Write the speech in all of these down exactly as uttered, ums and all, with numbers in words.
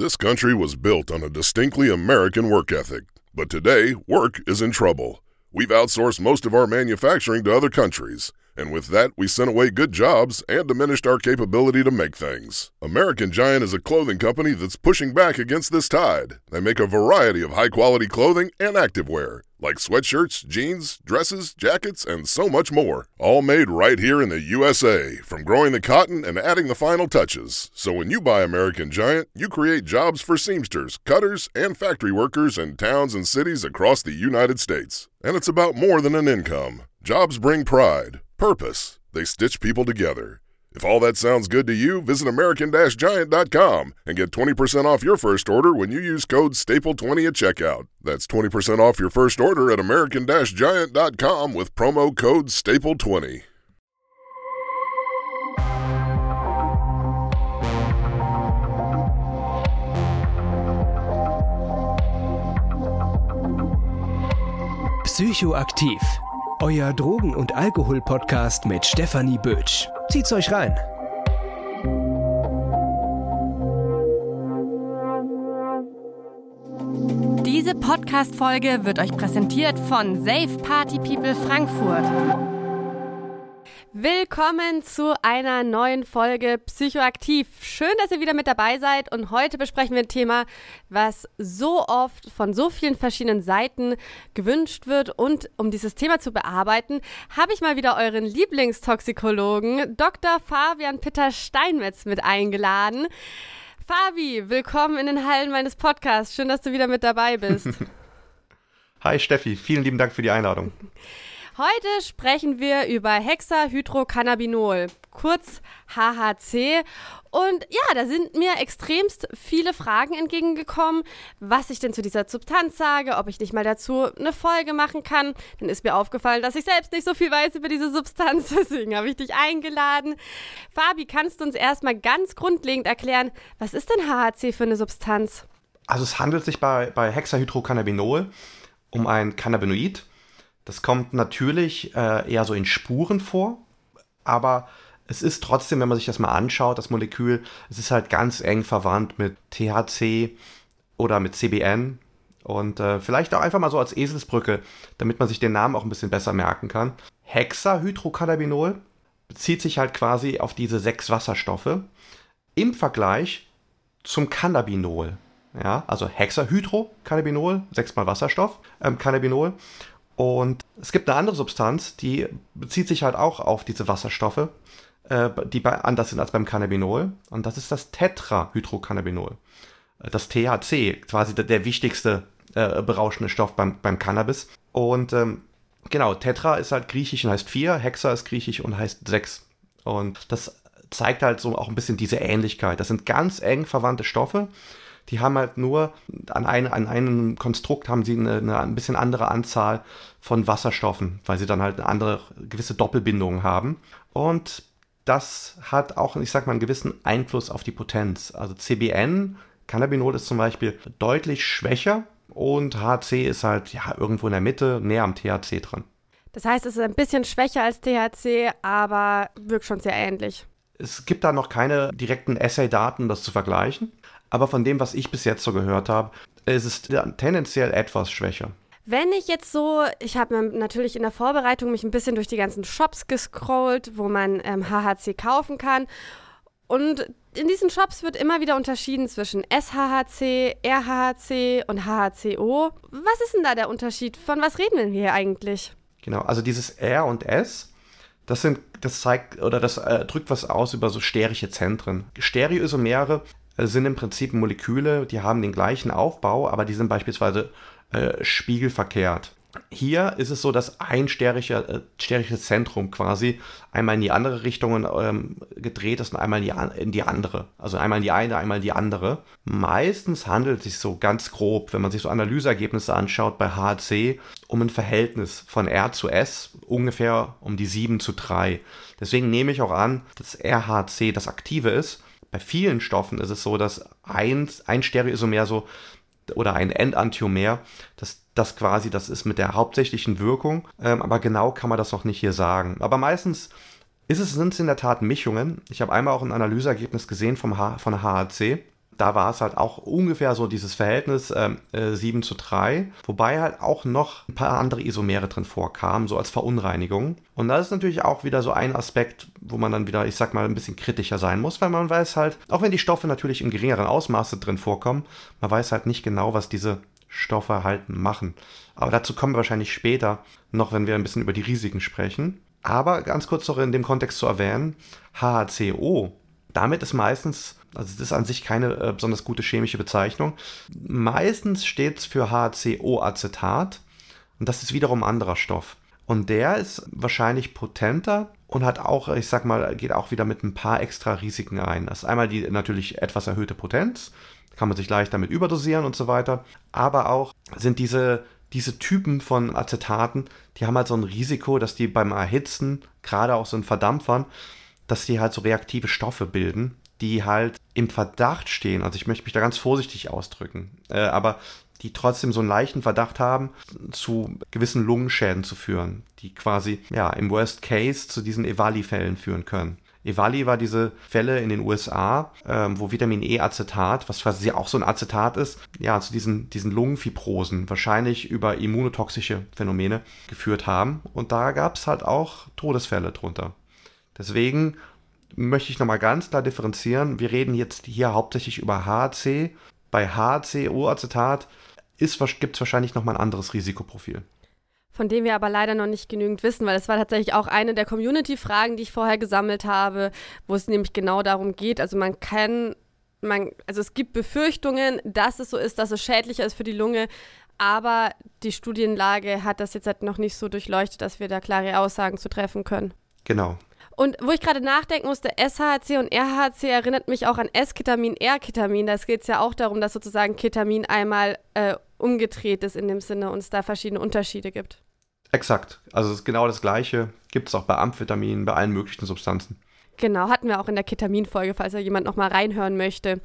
This country was built on a distinctly American work ethic, but today, work is in trouble. We've outsourced most of our manufacturing to other countries, and with that, we sent away good jobs and diminished our capability to make things. American Giant is a clothing company that's pushing back against this tide. They make a variety of high-quality clothing and activewear, like sweatshirts, jeans, dresses, jackets, and so much more. All made right here in the U S A, from growing the cotton and adding the final touches. So when you buy American Giant, you create jobs for seamsters, cutters, and factory workers in towns and cities across the United States. And it's about more than an income. Jobs bring pride, purpose. They stitch people together. If all that sounds good to you, visit American Giant dot com and get twenty percent off your first order when you use code staple twenty at checkout. That's twenty percent off your first order at American Giant dot com with promo code staple twenty. Psychoaktiv. Euer Drogen- und Alkohol-Podcast mit Stefanie Bötsch. Zieht's euch rein. Diese Podcast-Folge wird euch präsentiert von Safe Party People Frankfurt. Willkommen zu einer neuen Folge Psychoaktiv. Schön, dass ihr wieder mit dabei seid und heute besprechen wir ein Thema, was so oft von so vielen verschiedenen Seiten gewünscht wird, und um dieses Thema zu bearbeiten, habe ich mal wieder euren Lieblingstoxikologen Doktor Fabian Pitter-Steinmetz mit eingeladen. Fabi, willkommen in den Hallen meines Podcasts. Schön, dass du wieder mit dabei bist. Hi Steffi, vielen lieben Dank für die Einladung. Heute sprechen wir über Hexahydrocannabinol, kurz H H C. Und ja, da sind mir extremst viele Fragen entgegengekommen, was ich denn zu dieser Substanz sage, ob ich nicht mal dazu eine Folge machen kann. Dann ist mir aufgefallen, dass ich selbst nicht so viel weiß über diese Substanz, deswegen habe ich dich eingeladen. Fabi, kannst du uns erstmal ganz grundlegend erklären, was ist denn H H C für eine Substanz? Also es handelt sich bei, bei Hexahydrocannabinol um ein Cannabinoid. Das kommt natürlich äh, eher so in Spuren vor, aber es ist trotzdem, wenn man sich das mal anschaut, das Molekül, es ist halt ganz eng verwandt mit T H C oder mit C B N und äh, vielleicht auch einfach mal so als Eselsbrücke, damit man sich den Namen auch ein bisschen besser merken kann. Hexahydrocannabinol bezieht sich halt quasi auf diese sechs Wasserstoffe im Vergleich zum Cannabinol. Ja, also Hexahydrocannabinol, sechsmal Wasserstoff, ähm, Cannabinol. Und es gibt eine andere Substanz, die bezieht sich halt auch auf diese Wasserstoffe, äh, die bei, anders sind als beim Cannabinol. Und das ist das Tetrahydrocannabinol. Das T H C, quasi der, der wichtigste äh, berauschende Stoff beim, beim Cannabis. Und ähm, genau, Tetra ist halt griechisch und heißt vier, Hexa ist griechisch und heißt sechs. Und das zeigt halt so auch ein bisschen diese Ähnlichkeit. Das sind ganz eng verwandte Stoffe. Die haben halt nur, an, ein, an einem Konstrukt haben sie eine, eine ein bisschen andere Anzahl von Wasserstoffen, weil sie dann halt eine andere, gewisse Doppelbindungen haben. Und das hat auch, ich sag mal, einen gewissen Einfluss auf die Potenz. Also C B N, Cannabinol ist zum Beispiel deutlich schwächer und H H C ist halt ja irgendwo in der Mitte, näher am T H C dran. Das heißt, es ist ein bisschen schwächer als T H C, aber wirkt schon sehr ähnlich. Es gibt da noch keine direkten Assay-Daten, das zu vergleichen. Aber von dem, was ich bis jetzt so gehört habe, ist es tendenziell etwas schwächer. Wenn ich jetzt so, ich habe natürlich in der Vorbereitung mich ein bisschen durch die ganzen Shops gescrollt, wo man ähm, H H C kaufen kann. Und in diesen Shops wird immer wieder unterschieden zwischen S H H C, R H H C und H H C O. Was ist denn da der Unterschied? Von was reden wir hier eigentlich? Genau, also dieses R und S, das sind, das zeigt oder das äh, drückt was aus über so sterische Zentren. Stereoisomere sind im Prinzip Moleküle, die haben den gleichen Aufbau, aber die sind beispielsweise äh, spiegelverkehrt. Hier ist es so, dass ein sterische, äh, sterisches Zentrum quasi einmal in die andere Richtung ähm, gedreht ist und einmal in die, in die andere. Also einmal in die eine, einmal in die andere. Meistens handelt es sich so ganz grob, wenn man sich so Analyseergebnisse anschaut bei H H C, um ein Verhältnis von R zu S, ungefähr um die sieben zu drei. Deswegen nehme ich auch an, dass R H C das Aktive ist. Bei vielen Stoffen ist es so, dass ein, ein Stereoisomer so oder ein Enantiomer, das, das quasi, das ist mit der hauptsächlichen Wirkung, ähm, aber genau kann man das noch nicht hier sagen. Aber meistens ist es, sind es in der Tat Mischungen. Ich habe einmal auch ein Analyseergebnis gesehen vom H, von H H C. Da war es halt auch ungefähr so dieses Verhältnis äh, sieben zu drei, wobei halt auch noch ein paar andere Isomere drin vorkamen, so als Verunreinigung. Und das ist natürlich auch wieder so ein Aspekt, wo man dann wieder, ich sag mal, ein bisschen kritischer sein muss, weil man weiß halt, auch wenn die Stoffe natürlich im geringeren Ausmaße drin vorkommen, man weiß halt nicht genau, was diese Stoffe halt machen. Aber dazu kommen wir wahrscheinlich später noch, wenn wir ein bisschen über die Risiken sprechen. Aber ganz kurz noch in dem Kontext zu erwähnen, H A C O, damit ist meistens, also das ist an sich keine äh, besonders gute chemische Bezeichnung, meistens steht es für H C O-Acetat und das ist wiederum ein anderer Stoff. Und der ist wahrscheinlich potenter und hat auch, ich sag mal, geht auch wieder mit ein paar extra Risiken ein. Das ist einmal die natürlich etwas erhöhte Potenz, kann man sich leicht damit überdosieren und so weiter, aber auch sind diese Diese Typen von Acetaten, die haben halt so ein Risiko, dass die beim Erhitzen, gerade auch so in Verdampfern, dass die halt so reaktive Stoffe bilden, die halt im Verdacht stehen, also ich möchte mich da ganz vorsichtig ausdrücken, äh, aber die trotzdem so einen leichten Verdacht haben, zu gewissen Lungenschäden zu führen, die quasi ja im Worst Case zu diesen EVALI-Fällen führen können. EVALI war diese Fälle in den U S A, ähm, wo Vitamin E-Acetat, was quasi auch so ein Acetat ist, ja, zu diesen, diesen Lungenfibrosen, wahrscheinlich über immunotoxische Phänomene geführt haben. Und da gab es halt auch Todesfälle drunter. Deswegen möchte ich nochmal ganz klar differenzieren. Wir reden jetzt hier hauptsächlich über H A C. Bei H A C O-Acetat gibt es wahrscheinlich nochmal ein anderes Risikoprofil. Von dem wir aber leider noch nicht genügend wissen, weil es war tatsächlich auch eine der Community-Fragen, die ich vorher gesammelt habe, wo es nämlich genau darum geht, also man kann, man, also es gibt Befürchtungen, dass es so ist, dass es schädlicher ist für die Lunge, aber die Studienlage hat das jetzt halt noch nicht so durchleuchtet, dass wir da klare Aussagen zu treffen können. Genau. Und wo ich gerade nachdenken musste, S H C und R H C erinnert mich auch an S-Ketamin, R-Ketamin. Da geht es ja auch darum, dass sozusagen Ketamin einmal äh, umgedreht ist in dem Sinne und es da verschiedene Unterschiede gibt. Exakt. Also es ist genau das Gleiche. Gibt es auch bei Amphetaminen, bei allen möglichen Substanzen. Genau, hatten wir auch in der Ketamin-Folge, falls da jemand noch mal reinhören möchte.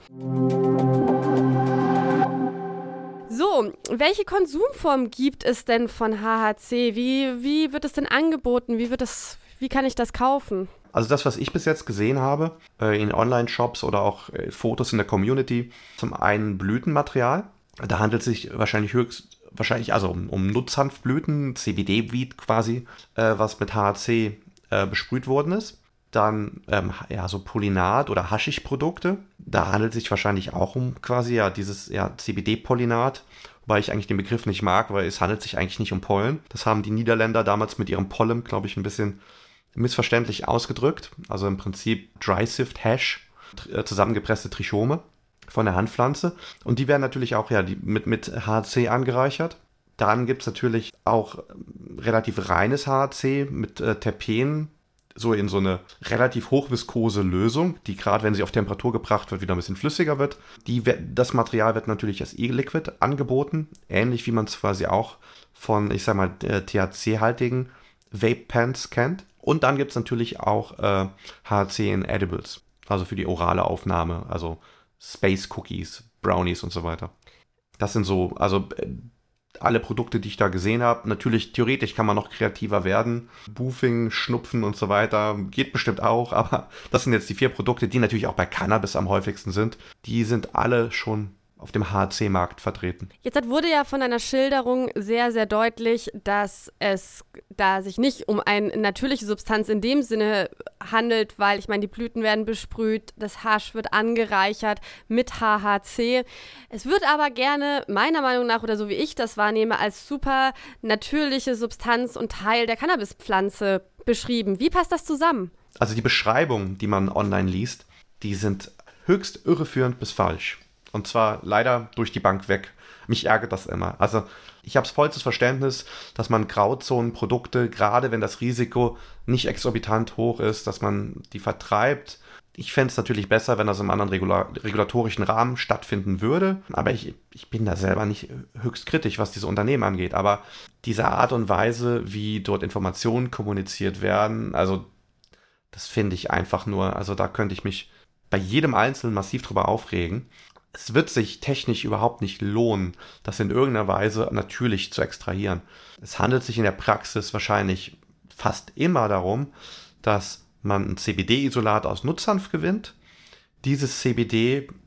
So, welche Konsumform gibt es denn von H H C? Wie, wie wird es denn angeboten? Wie wird es, wie kann ich das kaufen? Also das, was ich bis jetzt gesehen habe, äh, in Online-Shops oder auch äh, Fotos in der Community, zum einen Blütenmaterial. Da handelt es sich wahrscheinlich höchst, wahrscheinlich also um, um Nutzhanfblüten, C B D-Weed quasi, äh, was mit H A C äh, besprüht worden ist. Dann ähm, ja, so Pollinat- oder Haschisch-Produkte. Da handelt es sich wahrscheinlich auch um quasi ja dieses ja, C B D-Pollinat, wobei ich eigentlich den Begriff nicht mag, weil es handelt sich eigentlich nicht um Pollen. Das haben die Niederländer damals mit ihrem Pollen, glaube ich, ein bisschen missverständlich ausgedrückt. Also im Prinzip Dry Sift Hash, äh, zusammengepresste Trichome von der Handpflanze. Und die werden natürlich auch ja, die mit, mit H C angereichert. Dann gibt es natürlich auch relativ reines H C mit äh, Terpenen, so in so eine relativ hochviskose Lösung, die gerade, wenn sie auf Temperatur gebracht wird, wieder ein bisschen flüssiger wird. Die, das Material wird natürlich als E-Liquid angeboten, ähnlich wie man es quasi auch von, ich sag mal, T H C-haltigen Vape-Pens kennt. Und dann gibt es natürlich auch äh, H C in Edibles, also für die orale Aufnahme, also Space Cookies, Brownies und so weiter. Das sind so, also äh, alle Produkte, die ich da gesehen habe. Natürlich, theoretisch kann man noch kreativer werden. Boofing, Schnupfen und so weiter geht bestimmt auch, aber das sind jetzt die vier Produkte, die natürlich auch bei Cannabis am häufigsten sind. Die sind alle schon auf dem H C-Markt vertreten. Jetzt wurde ja von einer Schilderung sehr, sehr deutlich, dass es da sich nicht um eine natürliche Substanz in dem Sinne handelt, weil ich meine, die Blüten werden besprüht, das Hasch wird angereichert mit H H C. Es wird aber gerne, meiner Meinung nach, oder so wie ich das wahrnehme, als super natürliche Substanz und Teil der Cannabispflanze beschrieben. Wie passt das zusammen? Also die Beschreibungen, die man online liest, die sind höchst irreführend bis falsch. Und zwar leider durch die Bank weg. Mich ärgert das immer. Also ich habe vollstes Verständnis, dass man Grauzonenprodukte, gerade wenn das Risiko nicht exorbitant hoch ist, dass man die vertreibt. Ich fände es natürlich besser, wenn das im anderen regula- regulatorischen Rahmen stattfinden würde. Aber ich, ich bin da selber nicht höchst kritisch, was diese Unternehmen angeht. Aber diese Art und Weise, wie dort Informationen kommuniziert werden, also das finde ich einfach nur, also da könnte ich mich bei jedem Einzelnen massiv drüber aufregen. Es wird sich technisch überhaupt nicht lohnen, das in irgendeiner Weise natürlich zu extrahieren. Es handelt sich in der Praxis wahrscheinlich fast immer darum, dass man ein C B D-Isolat aus Nutzhanf gewinnt. Dieses C B D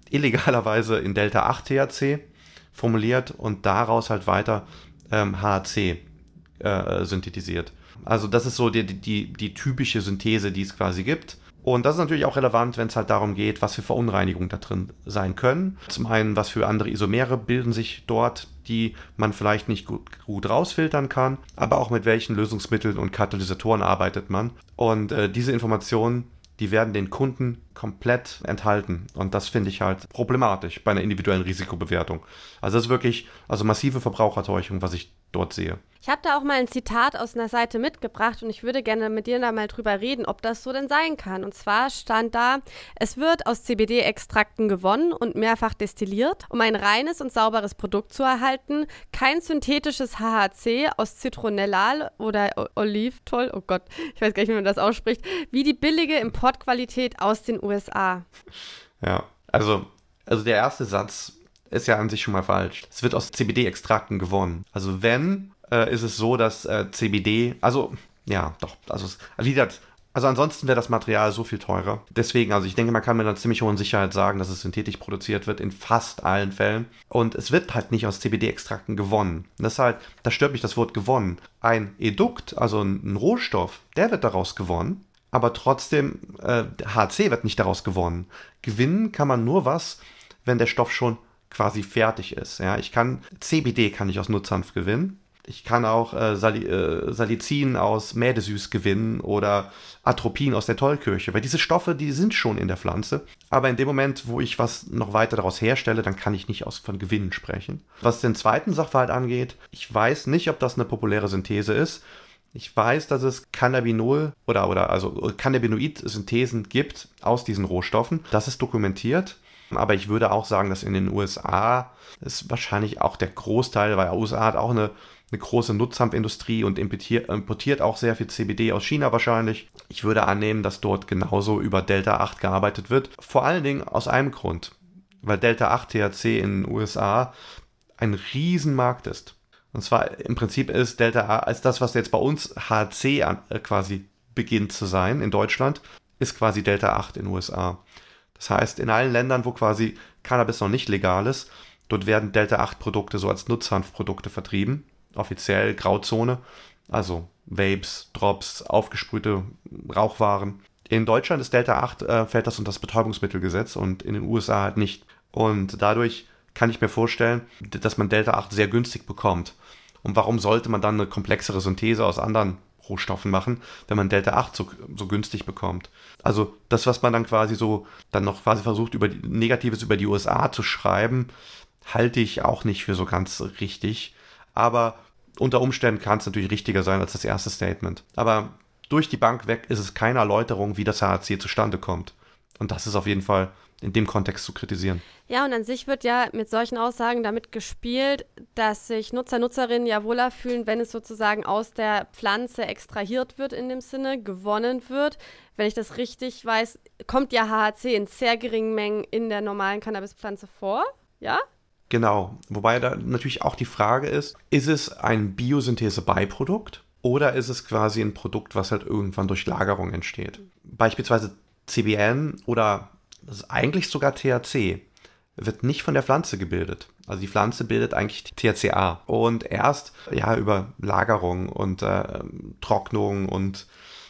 illegalerweise in Delta acht T H C formuliert und daraus halt weiter ähm, H C äh, synthetisiert. Also das ist so die, die, die typische Synthese, die es quasi gibt. Und das ist natürlich auch relevant, wenn es halt darum geht, was für Verunreinigungen da drin sein können. Zum einen, was für andere Isomere bilden sich dort, die man vielleicht nicht gut, gut rausfiltern kann, aber auch mit welchen Lösungsmitteln und Katalysatoren arbeitet man. Und äh, diese Informationen, die werden den Kunden komplett enthalten. Und das finde ich halt problematisch bei einer individuellen Risikobewertung. Also das ist wirklich also massive Verbrauchertäuschung, was ich dort sehe. Ich habe da auch mal ein Zitat aus einer Seite mitgebracht und ich würde gerne mit dir da mal drüber reden, ob das so denn sein kann. Und zwar stand da, es wird aus C B D-Extrakten gewonnen und mehrfach destilliert, um ein reines und sauberes Produkt zu erhalten. Kein synthetisches H H C aus Zitronellal oder Olivenöl, oh Gott, ich weiß gar nicht, wie man das ausspricht, wie die billige Importqualität aus den U S A. Ja, also, also der erste Satz ist ja an sich schon mal falsch. Es wird aus C B D-Extrakten gewonnen. Also wenn, äh, ist es so, dass äh, C B D, also, ja, doch, also, also, also ansonsten wäre das Material so viel teurer. Deswegen, also ich denke, man kann mit einer ziemlich hohen Sicherheit sagen, dass es synthetisch produziert wird, in fast allen Fällen. Und es wird halt nicht aus C B D-Extrakten gewonnen. Das ist halt, da stört mich das Wort gewonnen. Ein Edukt, also ein, ein Rohstoff, der wird daraus gewonnen. Aber trotzdem, äh, H C wird nicht daraus gewonnen. Gewinnen kann man nur was, wenn der Stoff schon quasi fertig ist. Ja, ich kann C B D kann ich aus Nutzhanf gewinnen. Ich kann auch äh, Sali, äh, Salicin aus Mädesüß gewinnen oder Atropin aus der Tollkirche, weil diese Stoffe, die sind schon in der Pflanze. Aber in dem Moment, wo ich was noch weiter daraus herstelle, dann kann ich nicht aus, von Gewinnen sprechen. Was den zweiten Sachverhalt angeht, ich weiß nicht, ob das eine populäre Synthese ist. Ich weiß, dass es Cannabinol oder, oder also Cannabinoid-Synthesen gibt aus diesen Rohstoffen. Das ist dokumentiert. Aber ich würde auch sagen, dass in den U S A ist wahrscheinlich auch der Großteil, weil die U S A hat auch eine, eine große Nutzhanfindustrie und importiert, importiert auch sehr viel C B D aus China wahrscheinlich. Ich würde annehmen, dass dort genauso über Delta acht gearbeitet wird. Vor allen Dingen aus einem Grund, weil Delta acht T H C in den U S A ein Riesenmarkt ist. Und zwar im Prinzip ist Delta acht, als das, was jetzt bei uns H C an, äh, quasi beginnt zu sein in Deutschland, ist quasi Delta acht in den U S A. Das heißt, in allen Ländern, wo quasi Cannabis noch nicht legal ist, dort werden Delta acht Produkte so als Nutzhanfprodukte vertrieben, offiziell Grauzone, also Vapes, Drops, aufgesprühte Rauchwaren. In Deutschland ist Delta acht, äh, fällt das unter das Betäubungsmittelgesetz und in den U S A halt nicht. Und dadurch kann ich mir vorstellen, dass man Delta acht sehr günstig bekommt. Und warum sollte man dann eine komplexere Synthese aus anderen Rohstoffen machen, wenn man Delta acht so, so günstig bekommt? Also das, was man dann quasi so, dann noch quasi versucht, über die, Negatives über die U S A zu schreiben, halte ich auch nicht für so ganz richtig. Aber unter Umständen kann es natürlich richtiger sein als das erste Statement. Aber durch die Bank weg ist es keine Erläuterung, wie das H H C zustande kommt. Und das ist auf jeden Fall in dem Kontext zu kritisieren. Ja, und an sich wird ja mit solchen Aussagen damit gespielt, dass sich Nutzer, Nutzerinnen ja wohler fühlen, wenn es sozusagen aus der Pflanze extrahiert wird in dem Sinne, gewonnen wird. Wenn ich das richtig weiß, kommt ja H H C in sehr geringen Mengen in der normalen Cannabispflanze vor, ja? Genau, wobei da natürlich auch die Frage ist, ist es ein Biosynthese-Beiprodukt oder ist es quasi ein Produkt, was halt irgendwann durch Lagerung entsteht? Beispielsweise C B N oder das ist eigentlich sogar T H C, wird nicht von der Pflanze gebildet. Also die Pflanze bildet eigentlich T H C A. Und erst ja über Lagerung und äh, Trocknung und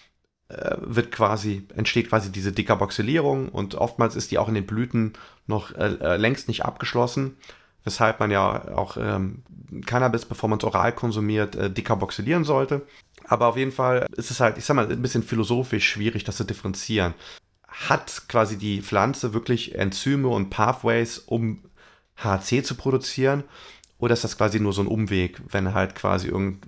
äh, wird quasi, entsteht quasi diese Dekarboxylierung und oftmals ist die auch in den Blüten noch äh, längst nicht abgeschlossen, weshalb man ja auch ähm, Cannabis, bevor man es oral konsumiert, äh, dekarboxylieren sollte. Aber auf jeden Fall ist es halt, ich sag mal, ein bisschen philosophisch schwierig, das zu differenzieren. Hat quasi die Pflanze wirklich Enzyme und Pathways, um H H C zu produzieren? Oder ist das quasi nur so ein Umweg, wenn halt quasi irgend,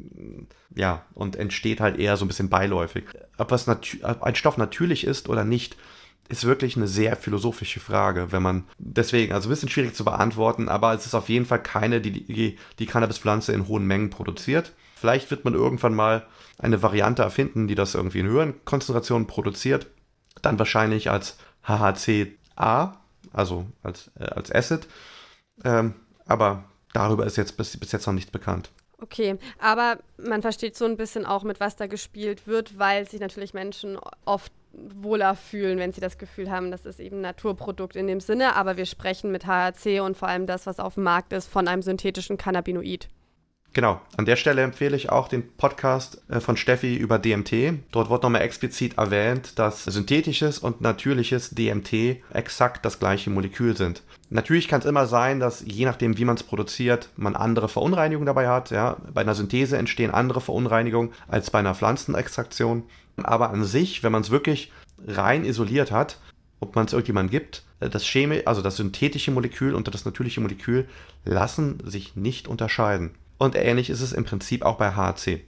ja, und entsteht halt eher so ein bisschen beiläufig. Ob, was nat- ob ein Stoff natürlich ist oder nicht, ist wirklich eine sehr philosophische Frage, wenn man, deswegen, also ein bisschen schwierig zu beantworten, aber es ist auf jeden Fall keine, die die, die Cannabispflanze in hohen Mengen produziert. Vielleicht wird man irgendwann mal eine Variante erfinden, die das irgendwie in höheren Konzentrationen produziert. Dann wahrscheinlich als H H C A, also als, äh, als Acid. Ähm, aber darüber ist jetzt bis, bis jetzt noch nichts bekannt. Okay, aber man versteht so ein bisschen auch, mit was da gespielt wird, weil sich natürlich Menschen oft wohler fühlen, wenn sie das Gefühl haben, das ist eben ein Naturprodukt in dem Sinne, aber wir sprechen mit H H C und vor allem das, was auf dem Markt ist, von einem synthetischen Cannabinoid. Genau, an der Stelle empfehle ich auch den Podcast von Steffi über D M T. Dort wird nochmal explizit erwähnt, dass synthetisches und natürliches D M T exakt das gleiche Molekül sind. Natürlich kann es immer sein, dass je nachdem, wie man es produziert, man andere Verunreinigungen dabei hat. Ja? Bei einer Synthese entstehen andere Verunreinigungen als bei einer Pflanzenextraktion. Aber an sich, wenn man es wirklich rein isoliert hat, ob man es irgendjemandem gibt, das Chemie, also das synthetische Molekül und das natürliche Molekül lassen sich nicht unterscheiden. Und ähnlich ist es im Prinzip auch bei H H C.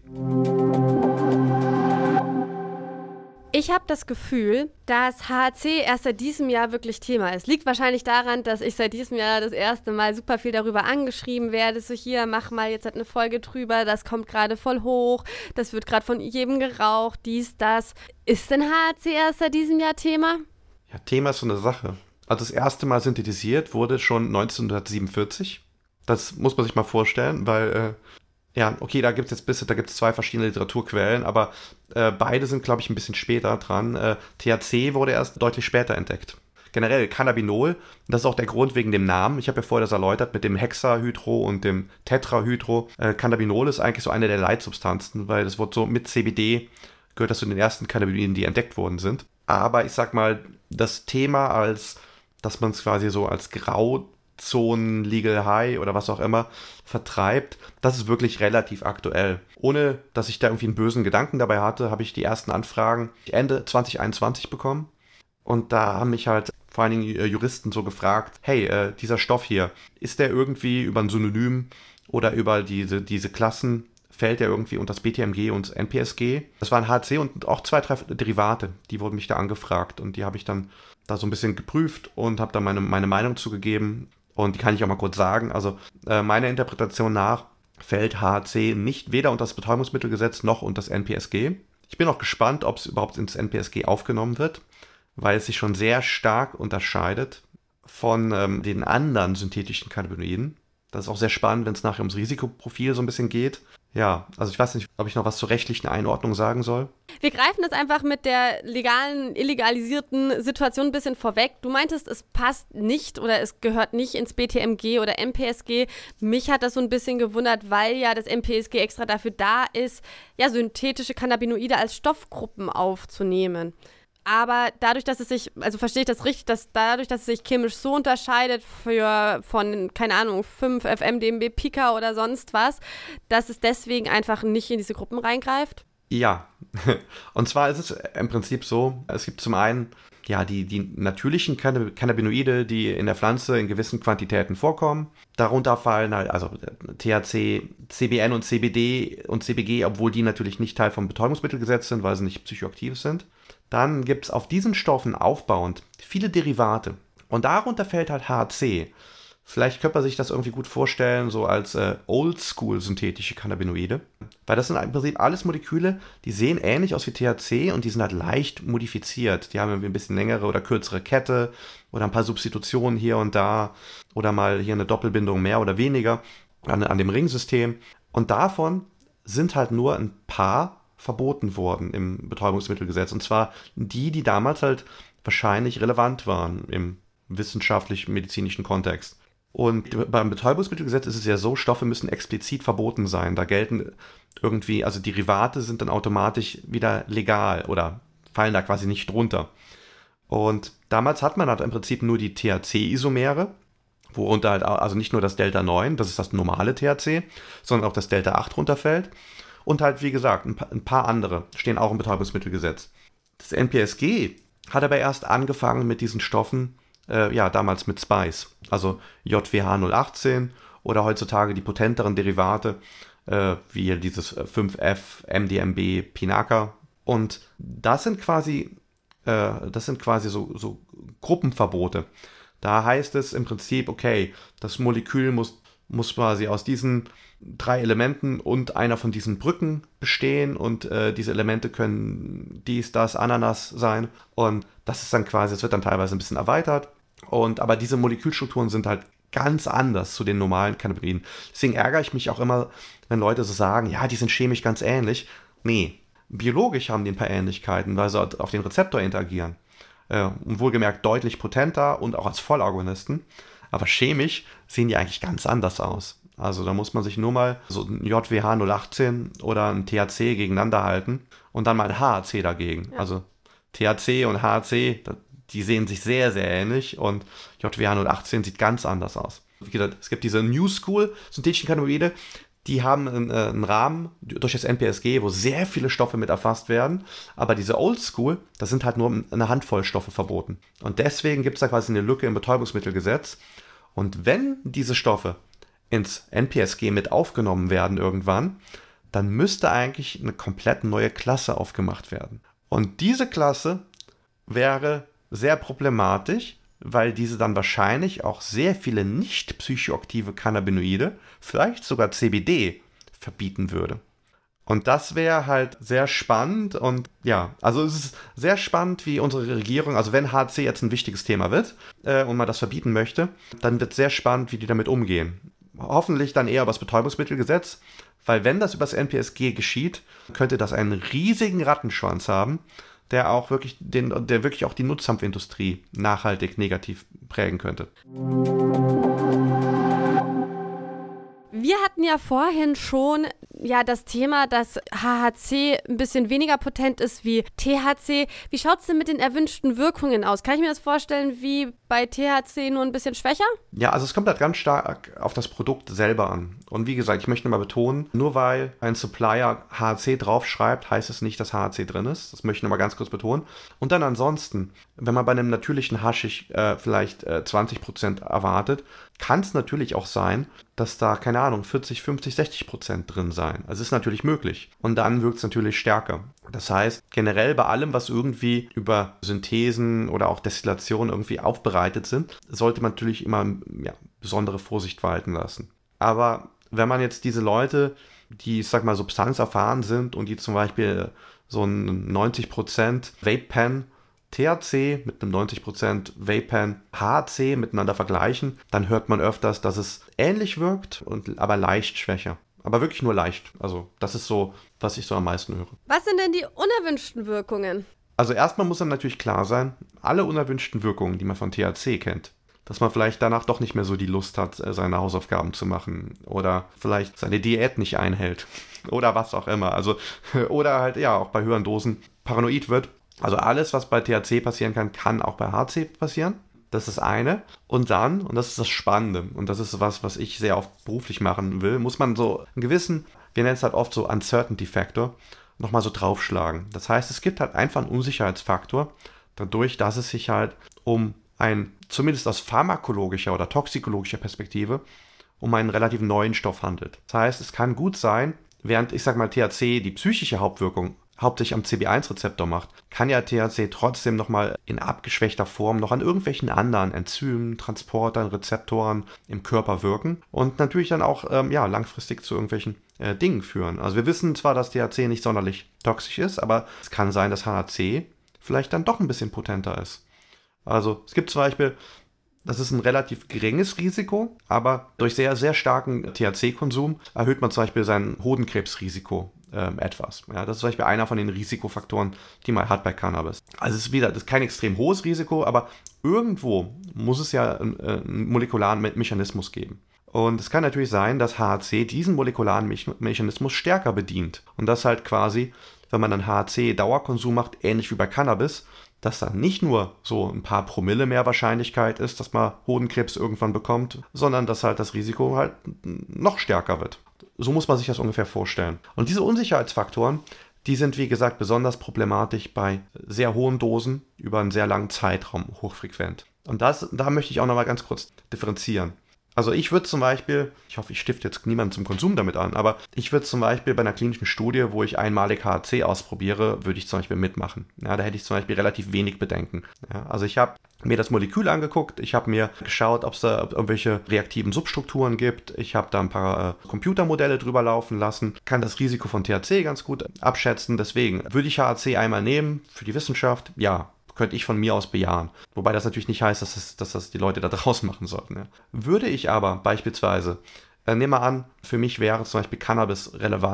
Ich habe das Gefühl, dass H H C erst seit diesem Jahr wirklich Thema ist. Liegt wahrscheinlich daran, dass ich seit diesem Jahr das erste Mal super viel darüber angeschrieben werde. So hier, mach mal jetzt halt eine Folge drüber, das kommt gerade voll hoch, das wird gerade von jedem geraucht, dies, das. Ist denn H H C erst seit diesem Jahr Thema? Ja, Thema ist so eine Sache. Also das erste Mal synthetisiert wurde schon neunzehnhundertsiebenundvierzig. Das muss man sich mal vorstellen, weil, äh, ja, okay, da gibt es jetzt bisschen, da gibt es zwei verschiedene Literaturquellen, aber äh, beide sind, glaube ich, ein bisschen später dran. Äh, T H C wurde erst deutlich später entdeckt. Generell Cannabinol, das ist auch der Grund wegen dem Namen. Ich habe ja vorher das erläutert mit dem Hexahydro und dem Tetrahydro. Äh, Cannabinol ist eigentlich so eine der Leitsubstanzen, weil das wird so mit C B D, gehört das zu den ersten Cannabinoiden, die entdeckt worden sind. Aber ich sag mal, das Thema als, dass man es quasi so als Grau Zonen, Legal High oder was auch immer vertreibt, das ist wirklich relativ aktuell. Ohne, dass ich da irgendwie einen bösen Gedanken dabei hatte, habe ich die ersten Anfragen Ende zwanzig einundzwanzig bekommen. Und da haben mich halt vor allen Dingen Juristen so gefragt, hey, äh, dieser Stoff hier, ist der irgendwie über ein Synonym oder über diese, diese Klassen, fällt der irgendwie unter das B T M G und das N P S G? Das waren H H C und auch zwei, drei Derivate, die wurden mich da angefragt und die habe ich dann da so ein bisschen geprüft und habe da meine, meine Meinung zugegeben. Und die kann ich auch mal kurz sagen. Also äh, meiner Interpretation nach fällt H H C nicht weder unter das Betäubungsmittelgesetz noch unter das N P S G. Ich bin auch gespannt, ob es überhaupt ins N P S G aufgenommen wird, weil es sich schon sehr stark unterscheidet von ähm, den anderen synthetischen Cannabinoiden. Das ist auch sehr spannend, wenn es nachher ums Risikoprofil so ein bisschen geht. Ja, also ich weiß nicht, ob ich noch was zur rechtlichen Einordnung sagen soll. Wir greifen das einfach mit der legalen, illegalisierten Situation ein bisschen vorweg. Du meintest, es passt nicht oder es gehört nicht ins B T M G oder N P S G. Mich hat das so ein bisschen gewundert, weil ja das N P S G extra dafür da ist, ja, synthetische Cannabinoide als Stoffgruppen aufzunehmen. Aber dadurch, dass es sich, also verstehe ich das richtig, dass dadurch, dass es sich chemisch so unterscheidet für von, keine Ahnung, fünf F M D M B Pica oder sonst was, dass es deswegen einfach nicht in diese Gruppen reingreift? Ja, und zwar ist es im Prinzip so, es gibt zum einen ja die, die natürlichen Cannabinoide, die in der Pflanze in gewissen Quantitäten vorkommen. Darunter fallen halt also T H C, C B N und C B D und C B G, obwohl die natürlich nicht Teil vom Betäubungsmittelgesetz sind, weil sie nicht psychoaktiv sind. Dann gibt es auf diesen Stoffen aufbauend viele Derivate. Und darunter fällt halt H H C. Vielleicht könnte man sich das irgendwie gut vorstellen, so als äh, Oldschool-synthetische Cannabinoide. Weil das sind im Prinzip alles Moleküle, die sehen ähnlich aus wie T H C und die sind halt leicht modifiziert. Die haben irgendwie ein bisschen längere oder kürzere Kette oder ein paar Substitutionen hier und da oder mal hier eine Doppelbindung mehr oder weniger an, an dem Ringsystem. Und davon sind halt nur ein paar verboten worden im Betäubungsmittelgesetz. Und zwar die, die damals halt wahrscheinlich relevant waren im wissenschaftlich-medizinischen Kontext. Und beim Betäubungsmittelgesetz ist es ja so, Stoffe müssen explizit verboten sein. Da gelten irgendwie, also Derivate sind dann automatisch wieder legal oder fallen da quasi nicht drunter. Und damals hat man halt im Prinzip nur die T H C-Isomere, worunter halt, also nicht nur das Delta neun, das ist das normale T H C, sondern auch das Delta acht runterfällt. Und halt, wie gesagt, ein paar, ein paar andere stehen auch im Betäubungsmittelgesetz. Das N P S G hat aber erst angefangen mit diesen Stoffen, äh, ja, damals mit Spice, also J W H null achtzehn oder heutzutage die potenteren Derivate, äh, wie dieses fünf F M D M B Pinaca. Und das sind quasi, äh, das sind quasi so, so Gruppenverbote. Da heißt es im Prinzip, okay, das Molekül muss, muss quasi aus diesen drei Elementen und einer von diesen Brücken bestehen und äh, diese Elemente können dies, das, Ananas sein und das ist dann quasi, es wird dann teilweise ein bisschen erweitert und aber diese Molekülstrukturen sind halt ganz anders zu den normalen Cannabinoiden. Deswegen ärgere ich mich auch immer, wenn Leute so sagen, ja, die sind chemisch ganz ähnlich. Nee, biologisch haben die ein paar Ähnlichkeiten, weil sie auf den Rezeptor interagieren. Äh, und wohlgemerkt deutlich potenter und auch als Vollagonisten. Aber chemisch sehen die eigentlich ganz anders aus. Also da muss man sich nur mal so ein J W H null achtzehn oder ein T H C gegeneinander halten und dann mal ein H A C dagegen. Ja. Also T H C und H A C, die sehen sich sehr, sehr ähnlich und J W H null achtzehn sieht ganz anders aus. Wie gesagt, es gibt diese New School synthetischen Cannabinoide, die haben einen, äh, einen Rahmen durch das N P S G, wo sehr viele Stoffe mit erfasst werden, aber diese Old School, da sind halt nur eine Handvoll Stoffe verboten. Und deswegen gibt es da quasi eine Lücke im Betäubungsmittelgesetz. Und wenn diese Stoffe ins N P S G mit aufgenommen werden irgendwann, dann müsste eigentlich eine komplett neue Klasse aufgemacht werden. Und diese Klasse wäre sehr problematisch, weil diese dann wahrscheinlich auch sehr viele nicht psychoaktive Cannabinoide, vielleicht sogar C B D, verbieten würde. Und das wäre halt sehr spannend und ja, also es ist sehr spannend, wie unsere Regierung, also wenn H C jetzt ein wichtiges Thema wird äh, und man das verbieten möchte, dann wird es sehr spannend, wie die damit umgehen. Hoffentlich dann eher über das Betäubungsmittelgesetz, weil wenn das über das N P S G geschieht, könnte das einen riesigen Rattenschwanz haben, der auch wirklich den, der wirklich auch die Nutzhanfindustrie nachhaltig negativ prägen könnte. Wir hatten ja vorhin schon ja das Thema, dass H H C ein bisschen weniger potent ist wie T H C. Wie schaut es denn mit den erwünschten Wirkungen aus? Kann ich mir das vorstellen wie bei T H C nur ein bisschen schwächer? Ja, also es kommt halt ganz stark auf das Produkt selber an. Und wie gesagt, ich möchte mal betonen, nur weil ein Supplier H H C draufschreibt, heißt es nicht, dass H H C drin ist. Das möchte ich nochmal ganz kurz betonen. Und dann ansonsten, wenn man bei einem natürlichen Haschisch äh, vielleicht äh, zwanzig Prozent erwartet, kann es natürlich auch sein, dass da, keine Ahnung, vierzig, fünfzig, sechzig Prozent drin sein. Also es ist natürlich möglich. Und dann wirkt es natürlich stärker. Das heißt, generell bei allem, was irgendwie über Synthesen oder auch Destillation irgendwie aufbereitet sind, sollte man natürlich immer ja, besondere Vorsicht walten lassen. Aber wenn man jetzt diese Leute, die, ich sag mal, substanzerfahren sind und die zum Beispiel so ein neunzig Prozent Vape-Pen T H C mit einem neunzig Prozent Vape-Pen H A C miteinander vergleichen, dann hört man öfters, dass es ähnlich wirkt, und aber leicht schwächer. Aber wirklich nur leicht. Also das ist so, was ich so am meisten höre. Was sind denn die unerwünschten Wirkungen? Also erstmal muss einem natürlich klar sein, alle unerwünschten Wirkungen, die man von T H C kennt, dass man vielleicht danach doch nicht mehr so die Lust hat, seine Hausaufgaben zu machen oder vielleicht seine Diät nicht einhält oder was auch immer. Also oder halt ja auch bei höheren Dosen paranoid wird. Also alles, was bei T H C passieren kann, kann auch bei H A C passieren. Das ist das eine. Und dann, und das ist das Spannende, und das ist was, was ich sehr oft beruflich machen will, muss man so einen gewissen, wir nennen es halt oft so Uncertainty Factor, nochmal so draufschlagen. Das heißt, es gibt halt einfach einen Unsicherheitsfaktor, dadurch, dass es sich halt um ein, zumindest aus pharmakologischer oder toxikologischer Perspektive, um einen relativ neuen Stoff handelt. Das heißt, es kann gut sein, während, ich sag mal, T H C die psychische Hauptwirkung hauptsächlich am C B eins Rezeptor macht, kann ja T H C trotzdem nochmal in abgeschwächter Form noch an irgendwelchen anderen Enzymen, Transportern, Rezeptoren im Körper wirken und natürlich dann auch ähm, ja, langfristig zu irgendwelchen äh, Dingen führen. Also wir wissen zwar, dass T H C nicht sonderlich toxisch ist, aber es kann sein, dass H H C vielleicht dann doch ein bisschen potenter ist. Also es gibt zum Beispiel, das ist ein relativ geringes Risiko, aber durch sehr, sehr starken T H C-Konsum erhöht man zum Beispiel sein Hodenkrebsrisiko ähm, etwas. Ja, das ist zum Beispiel einer von den Risikofaktoren, die man hat bei Cannabis. Also es ist wieder, das ist kein extrem hohes Risiko, aber irgendwo muss es ja einen, einen molekularen Me- Mechanismus geben. Und es kann natürlich sein, dass H H C diesen molekularen Me- Mechanismus stärker bedient. Und das halt quasi, wenn man einen H H C-Dauerkonsum macht, ähnlich wie bei Cannabis, dass dann nicht nur so ein paar Promille mehr Wahrscheinlichkeit ist, dass man Hodenkrebs irgendwann bekommt, sondern dass halt das Risiko halt noch stärker wird. So muss man sich das ungefähr vorstellen. Und diese Unsicherheitsfaktoren, die sind wie gesagt besonders problematisch bei sehr hohen Dosen über einen sehr langen Zeitraum hochfrequent. Und das, da möchte ich auch nochmal ganz kurz differenzieren. Also ich würde zum Beispiel, ich hoffe, ich stifte jetzt niemanden zum Konsum damit an, aber ich würde zum Beispiel bei einer klinischen Studie, wo ich einmalig H H C ausprobiere, würde ich zum Beispiel mitmachen. Ja, da hätte ich zum Beispiel relativ wenig Bedenken. Ja, also ich habe mir das Molekül angeguckt, ich habe mir geschaut, ob es da irgendwelche reaktiven Substrukturen gibt, ich habe da ein paar äh, Computermodelle drüber laufen lassen, kann das Risiko von T H C ganz gut abschätzen, deswegen würde ich H H C einmal nehmen für die Wissenschaft, ja. Könnte ich von mir aus bejahen. Wobei das natürlich nicht heißt, dass das, dass das die Leute da draußen machen sollten. Ja. Würde ich aber beispielsweise, äh, nehmen wir an, für mich wäre zum Beispiel Cannabis relevant,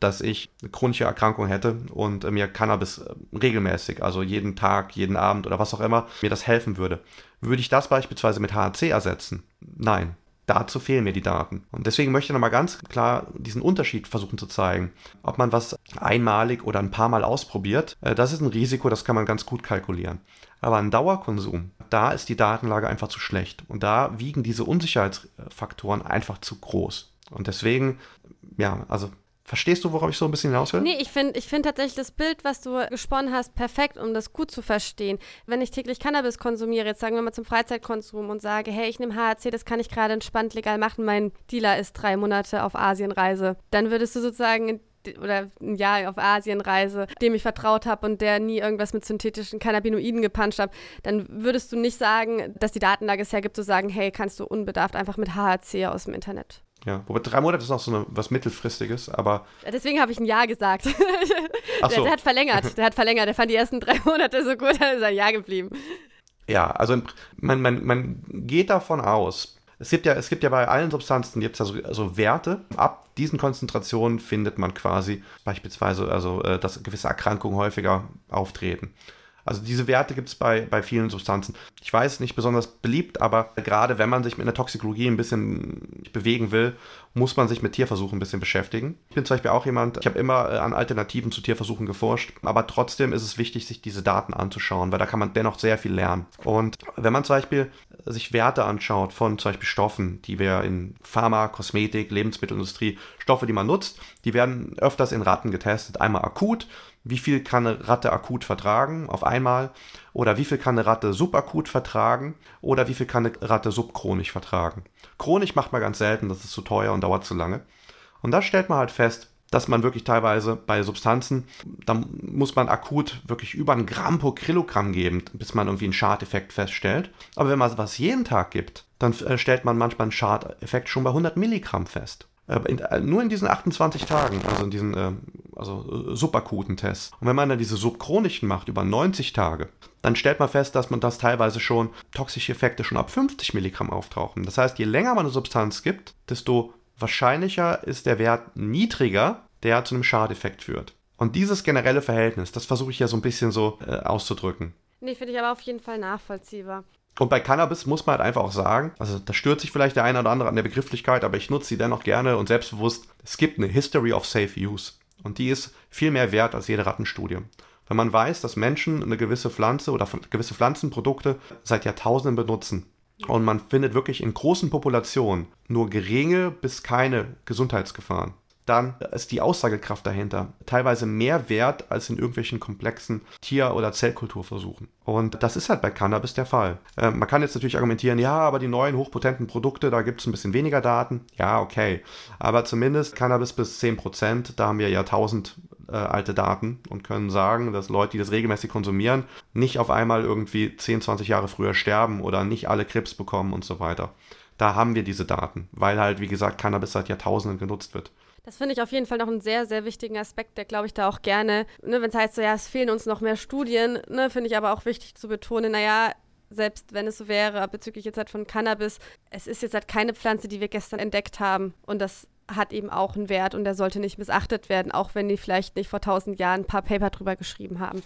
dass ich eine chronische Erkrankung hätte und äh, mir Cannabis äh, regelmäßig, also jeden Tag, jeden Abend oder was auch immer, mir das helfen würde. Würde ich das beispielsweise mit H H C ersetzen? Nein. Dazu fehlen mir die Daten. Und deswegen möchte ich nochmal ganz klar diesen Unterschied versuchen zu zeigen. Ob man was einmalig oder ein paar Mal ausprobiert, äh, das ist ein Risiko, das kann man ganz gut kalkulieren. Aber ein Dauerkonsum, da ist die Datenlage einfach zu schlecht. Und da wiegen diese Unsicherheitsfaktoren einfach zu groß. Und deswegen, ja, also verstehst du, worauf ich so ein bisschen hinaus will? Nee, ich finde ich find tatsächlich das Bild, was du gesponnen hast, perfekt, um das gut zu verstehen. Wenn ich täglich Cannabis konsumiere, jetzt sagen wir mal zum Freizeitkonsum und sage, hey, ich nehme H H C, das kann ich gerade entspannt legal machen, mein Dealer ist drei Monate auf Asienreise, dann würdest du sozusagen oder ein Jahr auf Asienreise, dem ich vertraut habe und der nie irgendwas mit synthetischen Cannabinoiden gepanscht hat, dann würdest du nicht sagen, dass die Datenlage es hergibt, zu sagen, hey, kannst du unbedarft einfach mit H H C aus dem Internet. Ja, wobei drei Monate ist noch so eine, was Mittelfristiges, aber... Deswegen habe ich ein Ja gesagt. Ach so. der, der hat verlängert, der hat verlängert, der fand die ersten drei Monate so gut, dann ist er ein Ja geblieben. Ja, also man, man, man geht davon aus, es gibt ja, es gibt ja bei allen Substanzen gibt es ja so also Werte, ab diesen Konzentrationen findet man quasi beispielsweise, also dass gewisse Erkrankungen häufiger auftreten. Also diese Werte gibt es bei, bei vielen Substanzen. Ich weiß, nicht besonders beliebt, aber gerade wenn man sich mit einer Toxikologie ein bisschen bewegen will, muss man sich mit Tierversuchen ein bisschen beschäftigen. Ich bin zum Beispiel auch jemand, ich habe immer an Alternativen zu Tierversuchen geforscht, aber trotzdem ist es wichtig, sich diese Daten anzuschauen, weil da kann man dennoch sehr viel lernen. Und wenn man zum Beispiel sich Werte anschaut von zum Beispiel Stoffen, die wir in Pharma, Kosmetik, Lebensmittelindustrie, Stoffe, die man nutzt, die werden öfters in Ratten getestet. Einmal akut, wie viel kann eine Ratte akut vertragen auf einmal, oder wie viel kann eine Ratte subakut vertragen, oder wie viel kann eine Ratte subchronisch vertragen. Chronisch macht man ganz selten, das ist zu teuer und dauert zu lange. Und da stellt man halt fest, dass man wirklich teilweise bei Substanzen, da muss man akut wirklich über ein Gramm pro Kilogramm geben, bis man irgendwie einen Schadeffekt feststellt. Aber wenn man was jeden Tag gibt, dann stellt man manchmal einen Schadeffekt schon bei hundert Milligramm fest. In, nur in diesen achtundzwanzig Tagen, also in diesen äh, also, äh, subakuten Tests. Und wenn man dann diese subchronischen macht, über neunzig Tage, dann stellt man fest, dass man das teilweise schon toxische Effekte schon ab fünfzig Milligramm auftauchen. Das heißt, je länger man eine Substanz gibt, desto wahrscheinlicher ist der Wert niedriger, der zu einem Schadeffekt führt. Und dieses generelle Verhältnis, das versuche ich ja so ein bisschen so äh, auszudrücken. Nee, finde ich aber auf jeden Fall nachvollziehbar. Und bei Cannabis muss man halt einfach auch sagen, also da stört sich vielleicht der eine oder andere an der Begrifflichkeit, aber ich nutze sie dennoch gerne und selbstbewusst. Es gibt eine History of Safe Use und die ist viel mehr wert als jede Rattenstudie. Wenn man weiß, dass Menschen eine gewisse Pflanze oder gewisse Pflanzenprodukte seit Jahrtausenden benutzen und man findet wirklich in großen Populationen nur geringe bis keine Gesundheitsgefahren, dann ist die Aussagekraft dahinter teilweise mehr wert als in irgendwelchen komplexen Tier- oder Zellkulturversuchen. Und das ist halt bei Cannabis der Fall. Äh, man kann jetzt natürlich argumentieren, ja, aber die neuen hochpotenten Produkte, da gibt es ein bisschen weniger Daten. Ja, okay. Aber zumindest Cannabis bis zehn Prozent, da haben wir Jahrtausend äh, alte Daten und können sagen, dass Leute, die das regelmäßig konsumieren, nicht auf einmal irgendwie zehn, zwanzig Jahre früher sterben oder nicht alle Krebs bekommen und so weiter. Da haben wir diese Daten, weil halt, wie gesagt, Cannabis seit Jahrtausenden genutzt wird. Das finde ich auf jeden Fall noch einen sehr, sehr wichtigen Aspekt, der, glaube ich, da auch gerne, ne, wenn es heißt, so, ja, es fehlen uns noch mehr Studien, ne, finde ich aber auch wichtig zu betonen, naja, selbst wenn es so wäre, bezüglich jetzt halt von Cannabis, es ist jetzt halt keine Pflanze, die wir gestern entdeckt haben und das hat eben auch einen Wert und der sollte nicht missachtet werden, auch wenn die vielleicht nicht vor tausend Jahren ein paar Paper drüber geschrieben haben.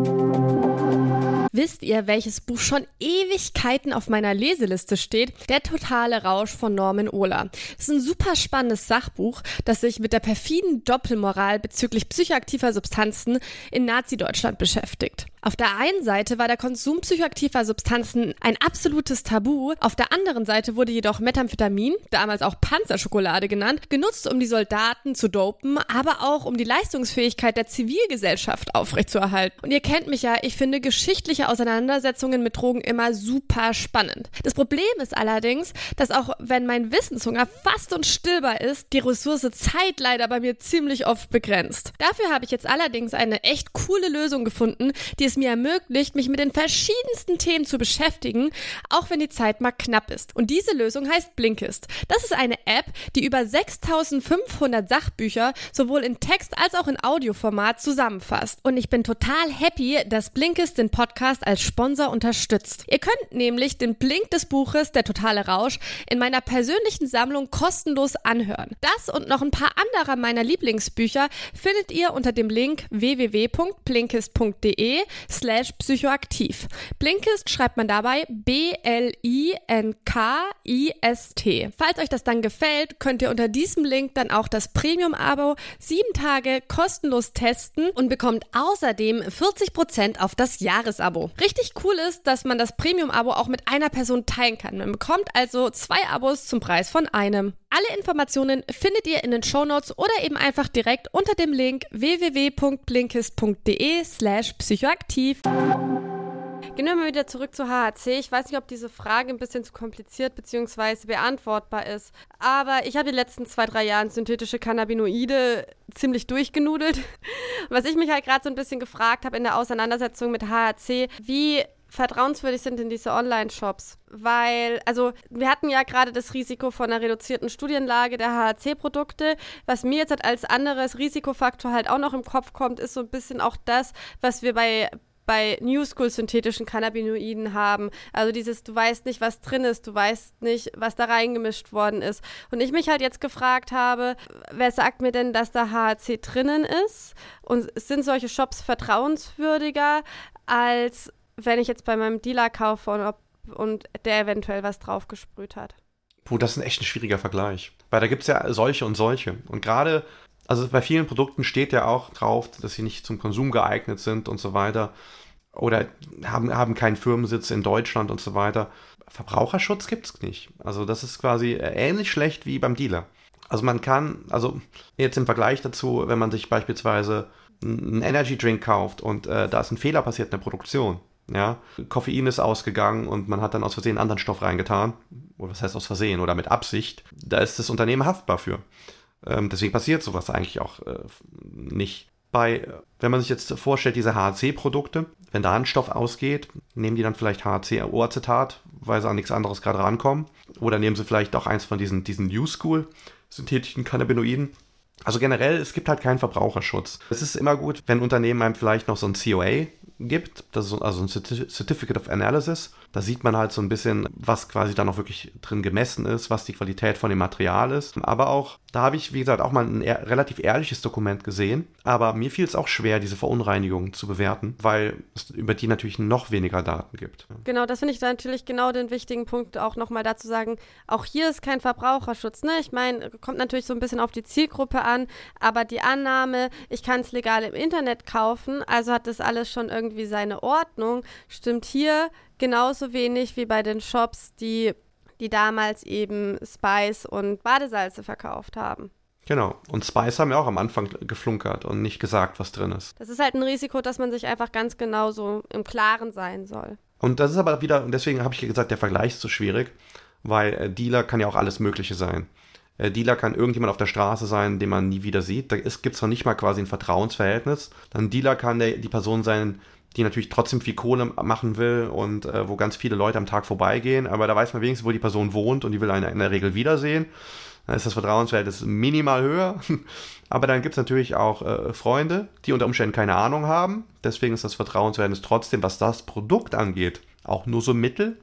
Wisst ihr, welches Buch schon Ewigkeiten auf meiner Leseliste steht? Der totale Rausch von Norman Ohler. Das ist ein super spannendes Sachbuch, das sich mit der perfiden Doppelmoral bezüglich psychoaktiver Substanzen in Nazi-Deutschland beschäftigt. Auf der einen Seite war der Konsum psychoaktiver Substanzen ein absolutes Tabu, auf der anderen Seite wurde jedoch Methamphetamin, damals auch Panzerschokolade genannt, genutzt, um die Soldaten zu dopen, aber auch um die Leistungsfähigkeit der Zivilgesellschaft aufrechtzuerhalten. Und ihr kennt mich ja, ich finde geschichtliche Auseinandersetzungen mit Drogen immer super spannend. Das Problem ist allerdings, dass auch wenn mein Wissenshunger fast unstillbar ist, die Ressource Zeit leider bei mir ziemlich oft begrenzt. Dafür habe ich jetzt allerdings eine echt coole Lösung gefunden, die es es mir ermöglicht, mich mit den verschiedensten Themen zu beschäftigen, auch wenn die Zeit mal knapp ist. Und diese Lösung heißt Blinkist. Das ist eine App, die über sechstausendfünfhundert Sachbücher sowohl in Text- als auch in Audioformat zusammenfasst. Und ich bin total happy, dass Blinkist den Podcast als Sponsor unterstützt. Ihr könnt nämlich den Blink des Buches Der totale Rausch in meiner persönlichen Sammlung kostenlos anhören. Das und noch ein paar anderer meiner Lieblingsbücher findet ihr unter dem Link w w w punkt blinkist punkt d e slash psychoaktiv. Blinkist schreibt man dabei B L I N K I S T. Falls euch das dann gefällt, könnt ihr unter diesem Link dann auch das Premium-Abo sieben Tage kostenlos testen und bekommt außerdem vierzig Prozent auf das Jahresabo. Richtig cool ist, dass man das Premium-Abo auch mit einer Person teilen kann. Man bekommt also zwei Abos zum Preis von einem. Alle Informationen findet ihr in den Shownotes oder eben einfach direkt unter dem Link w w w punkt blinkist punkt d e slash psychoaktiv. Gehen wir mal wieder zurück zu H H C. Ich weiß nicht, ob diese Frage ein bisschen zu kompliziert bzw. beantwortbar ist. Aber ich habe die letzten zwei, drei Jahre synthetische Cannabinoide ziemlich durchgenudelt. Was ich mich halt gerade so ein bisschen gefragt habe in der Auseinandersetzung mit H H C, wie vertrauenswürdig sind denn diese Online-Shops? Weil, also wir hatten ja gerade das Risiko von einer reduzierten Studienlage der H H C-Produkte. Was mir jetzt halt als anderes Risikofaktor halt auch noch im Kopf kommt, ist so ein bisschen auch das, was wir bei bei New School synthetischen Cannabinoiden haben. Also dieses, du weißt nicht, was drin ist, du weißt nicht, was da reingemischt worden ist. Und ich mich halt jetzt gefragt habe, wer sagt mir denn, dass da H H C drinnen ist? Und sind solche Shops vertrauenswürdiger, als wenn ich jetzt bei meinem Dealer kaufe und, ob, und der eventuell was draufgesprüht hat? Puh, das ist echt ein schwieriger Vergleich. Weil da gibt es ja solche und solche. Und gerade, also bei vielen Produkten steht ja auch drauf, dass sie nicht zum Konsum geeignet sind und so weiter. Oder haben, haben keinen Firmensitz in Deutschland und so weiter. Verbraucherschutz gibt es nicht. Also das ist quasi ähnlich schlecht wie beim Dealer. Also man kann, also jetzt im Vergleich dazu, wenn man sich beispielsweise einen Energy Drink kauft und äh, da ist ein Fehler passiert in der Produktion. Ja, Koffein ist ausgegangen und man hat dann aus Versehen einen anderen Stoff reingetan. Oder was heißt aus Versehen oder mit Absicht. Da ist das Unternehmen haftbar für. Ähm, deswegen passiert sowas eigentlich auch äh, nicht. Bei, wenn man sich jetzt vorstellt, diese H H C-Produkte, wenn da ein Stoff ausgeht, nehmen die dann vielleicht H H C-O-Acetat, weil sie an nichts anderes gerade rankommen. Oder nehmen sie vielleicht auch eins von diesen, diesen New School synthetischen Cannabinoiden. Also generell, es gibt halt keinen Verbraucherschutz. Es ist immer gut, wenn ein Unternehmen einem vielleicht noch so ein C O A gibt, das ist also ein Certificate of Analysis. Da sieht man halt so ein bisschen, was quasi da noch wirklich drin gemessen ist, was die Qualität von dem Material ist. Aber auch, da habe ich, wie gesagt, auch mal ein ehr- relativ ehrliches Dokument gesehen. Aber mir fiel es auch schwer, diese Verunreinigungen zu bewerten, weil es über die natürlich noch weniger Daten gibt. Genau, das finde ich dann natürlich genau den wichtigen Punkt, auch nochmal dazu sagen, auch hier ist kein Verbraucherschutz. Ne? Ich meine, kommt natürlich so ein bisschen auf die Zielgruppe an, aber die Annahme, ich kann es legal im Internet kaufen, also hat das alles schon irgendwie seine Ordnung, stimmt hier genauso wenig wie bei den Shops, die, die damals eben Spice und Badesalze verkauft haben. Genau. Und Spice haben ja auch am Anfang geflunkert und nicht gesagt, was drin ist. Das ist halt ein Risiko, dass man sich einfach ganz genau so im Klaren sein soll. Und das ist aber wieder, und deswegen habe ich gesagt, der Vergleich ist so schwierig, weil äh, Dealer kann ja auch alles Mögliche sein. Äh, Dealer kann irgendjemand auf der Straße sein, den man nie wieder sieht. Da gibt es noch nicht mal quasi ein Vertrauensverhältnis. Dann Dealer kann der, die Person sein, die natürlich trotzdem viel Kohle machen will und äh, wo ganz viele Leute am Tag vorbeigehen, aber da weiß man wenigstens, wo die Person wohnt und die will einen in der Regel wiedersehen. Dann ist das Vertrauensverhältnis minimal höher. Aber dann gibt es natürlich auch äh, Freunde, die unter Umständen keine Ahnung haben. Deswegen ist das Vertrauensverhältnis trotzdem, was das Produkt angeht, auch nur so mittel.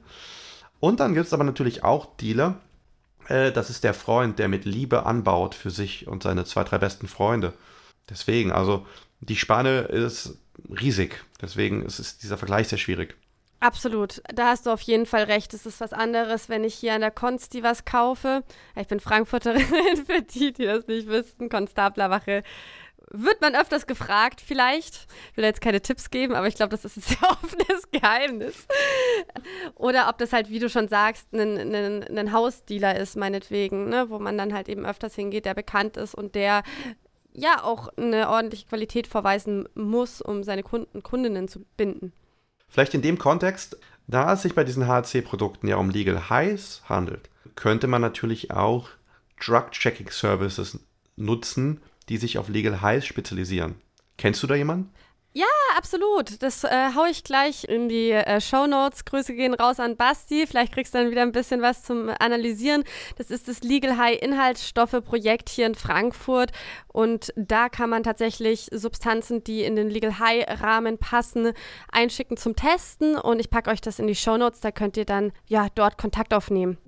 Und dann gibt es aber natürlich auch Dealer, äh, das ist der Freund, der mit Liebe anbaut für sich und seine zwei, drei besten Freunde. Deswegen, also die Spanne ist riesig. Deswegen ist es, dieser Vergleich sehr schwierig. Absolut, da hast du auf jeden Fall recht. Es ist was anderes, wenn ich hier an der Konsti was kaufe. Ich bin Frankfurterin, für die, die das nicht wissen. Konstablerwache wird man öfters gefragt, vielleicht. Ich will jetzt keine Tipps geben, aber ich glaube, das ist ein sehr offenes Geheimnis. Oder ob das halt, wie du schon sagst, ein, ein, ein Hausdealer ist, meinetwegen, ne? Wo man dann halt eben öfters hingeht, der bekannt ist und der ja auch eine ordentliche Qualität vorweisen muss, um seine Kunden, Kundinnen zu binden. Vielleicht in dem Kontext, da es sich bei diesen H H C-Produkten ja um Legal Highs handelt, könnte man natürlich auch Drug-Checking-Services nutzen, die sich auf Legal Highs spezialisieren. Kennst du da jemanden? Ja, absolut. Das äh, hau ich gleich in die äh, Shownotes. Grüße gehen raus an Basti. Vielleicht kriegst du dann wieder ein bisschen was zum Analysieren. Das ist das Legal High Inhaltsstoffe-Projekt hier in Frankfurt. Und da kann man tatsächlich Substanzen, die in den Legal High-Rahmen passen, einschicken zum Testen. Und ich packe euch das in die Shownotes. Da könnt ihr dann ja dort Kontakt aufnehmen.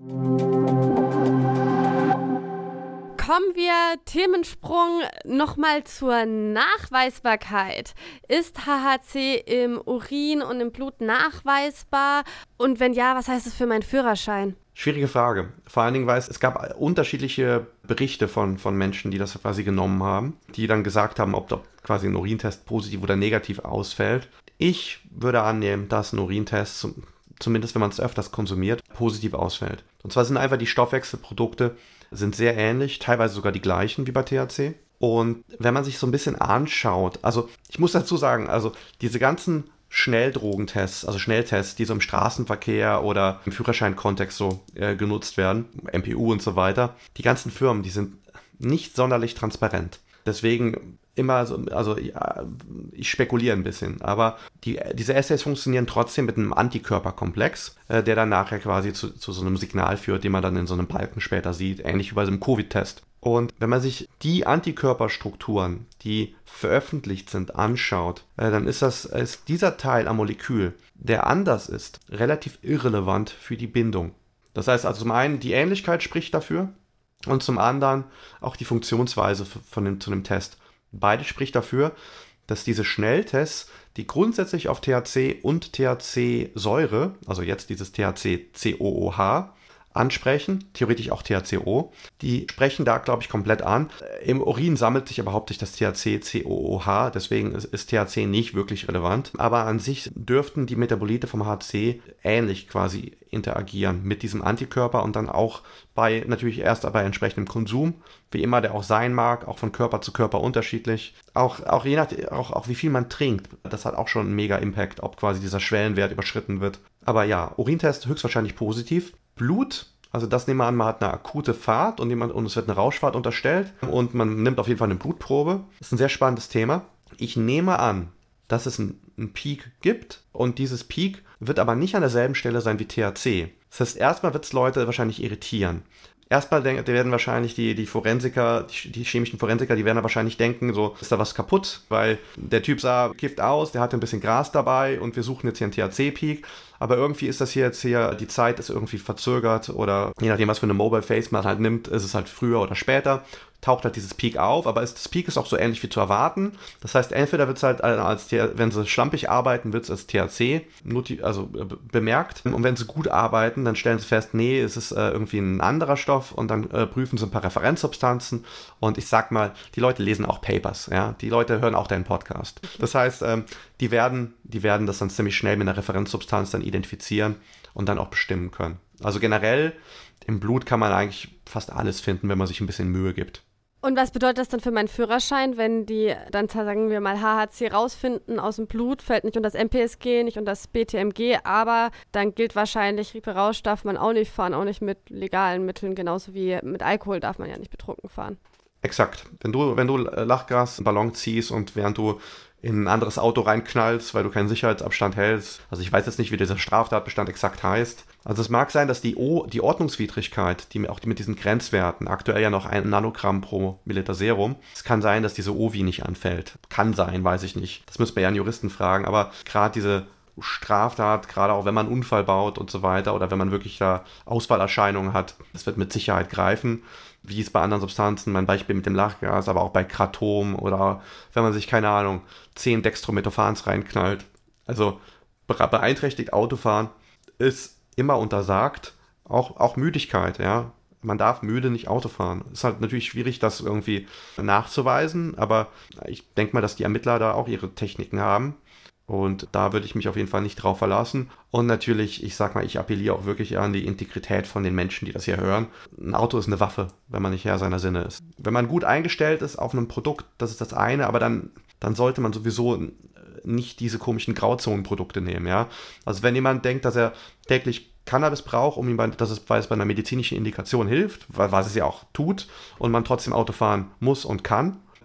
Kommen wir, Themensprung, nochmal zur Nachweisbarkeit. Ist H H C im Urin und im Blut nachweisbar? Und wenn ja, was heißt das für meinen Führerschein? Schwierige Frage. Vor allen Dingen, weil es, es gab unterschiedliche Berichte von, von Menschen, die das quasi genommen haben, die dann gesagt haben, ob da quasi ein Urintest positiv oder negativ ausfällt. Ich würde annehmen, dass ein Urintest, zum, zumindest wenn man es öfters konsumiert, positiv ausfällt. Und zwar sind einfach die Stoffwechselprodukte sind sehr ähnlich, teilweise sogar die gleichen wie bei T H C. Und wenn man sich so ein bisschen anschaut, also ich muss dazu sagen, also diese ganzen Schnelldrogentests, also Schnelltests, die so im Straßenverkehr oder im Führerscheinkontext so äh, genutzt werden, M P U und so weiter, die ganzen Firmen, die sind nicht sonderlich transparent. Deswegen immer so, also ja, ich spekuliere ein bisschen, aber die, diese Assays funktionieren trotzdem mit einem Antikörperkomplex, äh, der dann nachher quasi zu, zu so einem Signal führt, den man dann in so einem Balken später sieht, ähnlich wie bei so einem Covid-Test. Und wenn man sich die Antikörperstrukturen, die veröffentlicht sind, anschaut, äh, dann ist das ist dieser Teil am Molekül, der anders ist, relativ irrelevant für die Bindung. Das heißt also zum einen, die Ähnlichkeit spricht dafür und zum anderen auch die Funktionsweise von dem, zu dem Test. Beides spricht dafür, dass diese Schnelltests, die grundsätzlich auf T H C und T H C-Säure, also jetzt dieses T H C-C O O H, ansprechen, theoretisch auch T H C O, die sprechen da, glaube ich, komplett an. Im Urin sammelt sich aber hauptsächlich das T H C-C O O H, deswegen ist, ist T H C nicht wirklich relevant. Aber an sich dürften die Metabolite vom H C ähnlich quasi interagieren mit diesem Antikörper und dann auch bei, natürlich erst bei entsprechendem Konsum, wie immer der auch sein mag, auch von Körper zu Körper unterschiedlich. Auch, auch je nach, auch, auch wie viel man trinkt, das hat auch schon einen mega Impact, ob quasi dieser Schwellenwert überschritten wird. Aber ja, Urintest höchstwahrscheinlich positiv. Blut, also das nehmen wir an, man hat eine akute Fahrt und, jemand, und es wird eine Rauschfahrt unterstellt und man nimmt auf jeden Fall eine Blutprobe. Das ist ein sehr spannendes Thema. Ich nehme an, dass es einen, einen Peak gibt und dieses Peak wird aber nicht an derselben Stelle sein wie T H C. Das heißt, erstmal wird es Leute wahrscheinlich irritieren. Erstmal denk, werden wahrscheinlich die, die Forensiker, die, die chemischen Forensiker, die werden da wahrscheinlich denken, so, ist da was kaputt? Weil der Typ sah, kifft aus, der hatte ein bisschen Gras dabei und wir suchen jetzt hier einen T H C-Peak. Aber irgendwie ist das hier jetzt hier, die Zeit ist irgendwie verzögert oder je nachdem, was für eine Mobile Face man halt nimmt, ist es halt früher oder später, taucht halt dieses Peak auf, aber ist, das Peak ist auch so ähnlich wie zu erwarten. Das heißt, entweder wird es halt als, wenn sie schlampig arbeiten, wird es als T H C also bemerkt. Und wenn sie gut arbeiten, dann stellen sie fest, nee, es ist äh, irgendwie ein anderer Stoff und dann äh, prüfen sie ein paar Referenzsubstanzen. Und ich sag mal, die Leute lesen auch Papers, ja. Die Leute hören auch deinen Podcast. Das heißt, ähm, die werden, die werden das dann ziemlich schnell mit einer Referenzsubstanz dann identifizieren und dann auch bestimmen können. Also generell, im Blut kann man eigentlich fast alles finden, wenn man sich ein bisschen Mühe gibt. Und was bedeutet das dann für meinen Führerschein, wenn die dann, sagen wir mal, H H C rausfinden aus dem Blut, fällt nicht unter das M P S G, nicht unter das B T M G, aber dann gilt wahrscheinlich, Rausch darf man auch nicht fahren, auch nicht mit legalen Mitteln, genauso wie mit Alkohol darf man ja nicht betrunken fahren. Exakt. Wenn du, wenn du Lachgas, einen Ballon ziehst und während du in ein anderes Auto reinknallst, weil du keinen Sicherheitsabstand hältst. Also ich weiß jetzt nicht, wie dieser Straftatbestand exakt heißt. Also es mag sein, dass die, o- die Ordnungswidrigkeit, die auch die mit diesen Grenzwerten, aktuell ja noch ein Nanogramm pro Milliliter Serum, es kann sein, dass diese O V I nicht anfällt. Kann sein, weiß ich nicht. Das müsste man ja einen Juristen fragen. Aber gerade diese Straftat, gerade auch wenn man einen Unfall baut und so weiter oder wenn man wirklich da Ausfallerscheinungen hat, das wird mit Sicherheit greifen. Wie es bei anderen Substanzen, mein Beispiel mit dem Lachgas, aber auch bei Kratom oder wenn man sich, keine Ahnung, zehn Dextromethorphans reinknallt. Also beeinträchtigt Autofahren ist immer untersagt, auch, auch Müdigkeit, ja. Man darf müde nicht Auto fahren. Ist halt natürlich schwierig, das irgendwie nachzuweisen, aber ich denke mal, dass die Ermittler da auch ihre Techniken haben. Und da würde ich mich auf jeden Fall nicht drauf verlassen. Und natürlich, ich sag mal, ich appelliere auch wirklich an die Integrität von den Menschen, die das hier hören. Ein Auto ist eine Waffe, wenn man nicht Herr seiner Sinne ist. Wenn man gut eingestellt ist auf einem Produkt, das ist das eine, aber dann, dann sollte man sowieso nicht diese komischen Grauzonenprodukte nehmen, ja. Also wenn jemand denkt, dass er täglich Cannabis braucht, um ihm bei, dass es, weil es bei einer medizinischen Indikation hilft, weil, was es ja auch tut, und man trotzdem Auto fahren muss und kann,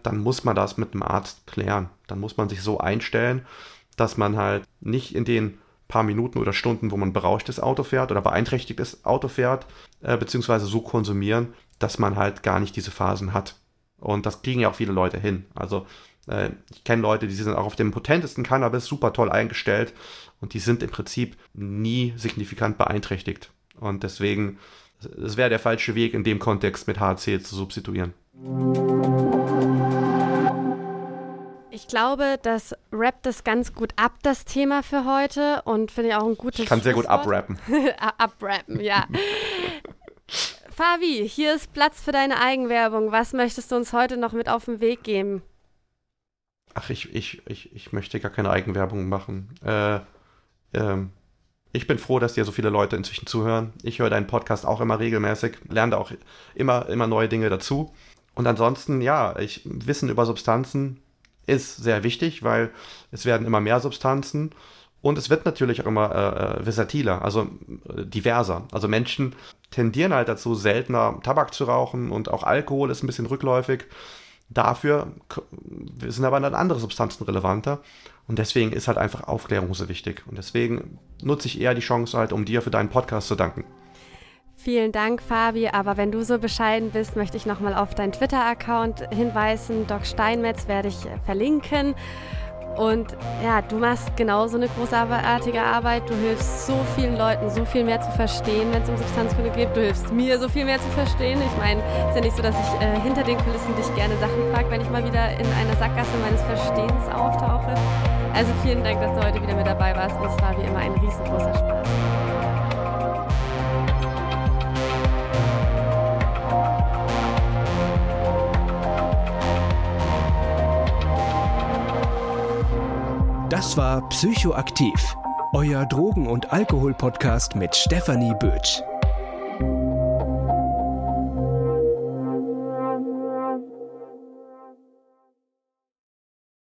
dann muss man das mit einem Arzt klären. Dann muss man sich so einstellen, dass man halt nicht in den paar Minuten oder Stunden, wo man berauschtes Auto fährt oder beeinträchtigtes Auto fährt, äh, beziehungsweise so konsumieren, dass man halt gar nicht diese Phasen hat. Und das kriegen ja auch viele Leute hin. Also äh, ich kenne Leute, die sind auch auf dem potentesten Cannabis super toll eingestellt und die sind im Prinzip nie signifikant beeinträchtigt. Und deswegen, es wäre der falsche Weg, in dem Kontext mit H C zu substituieren. Ich glaube, das rappt es ganz gut ab, das Thema für heute. Und finde ich auch ein gutes Ich kann sehr gut abrappen. Abrappen, ja. Fabi, hier ist Platz für deine Eigenwerbung. Was möchtest du uns heute noch mit auf den Weg geben? Ach, ich, ich, ich, ich möchte gar keine Eigenwerbung machen. Äh, ähm, ich bin froh, dass dir so viele Leute inzwischen zuhören. Ich höre deinen Podcast auch immer regelmäßig, lerne da auch immer, immer neue Dinge dazu. Und ansonsten, ja, ich, Wissen über Substanzen ist sehr wichtig, weil es werden immer mehr Substanzen und es wird natürlich auch immer äh, versatiler, also äh, diverser. Also Menschen tendieren halt dazu, seltener Tabak zu rauchen und auch Alkohol ist ein bisschen rückläufig. Dafür sind aber dann andere Substanzen relevanter und deswegen ist halt einfach Aufklärung so wichtig. Und deswegen nutze ich eher die Chance halt, um dir für deinen Podcast zu danken. Vielen Dank, Fabi, aber wenn du so bescheiden bist, möchte ich nochmal auf deinen Twitter-Account hinweisen. Doc Steinmetz werde ich verlinken. Und ja, du machst genauso eine großartige Arbeit. Du hilfst so vielen Leuten, so viel mehr zu verstehen, wenn es um Substanzkunde geht. Du hilfst mir, so viel mehr zu verstehen. Ich meine, es ist ja nicht so, dass ich äh, hinter den Kulissen dich gerne Sachen frage, wenn ich mal wieder in einer Sackgasse meines Verstehens auftauche. Also vielen Dank, dass du heute wieder mit dabei warst. Und es war wie immer ein riesengroßer Spaß. Das war Psychoaktiv, euer Drogen- und Alkohol-Podcast mit Stefanie Bötsch.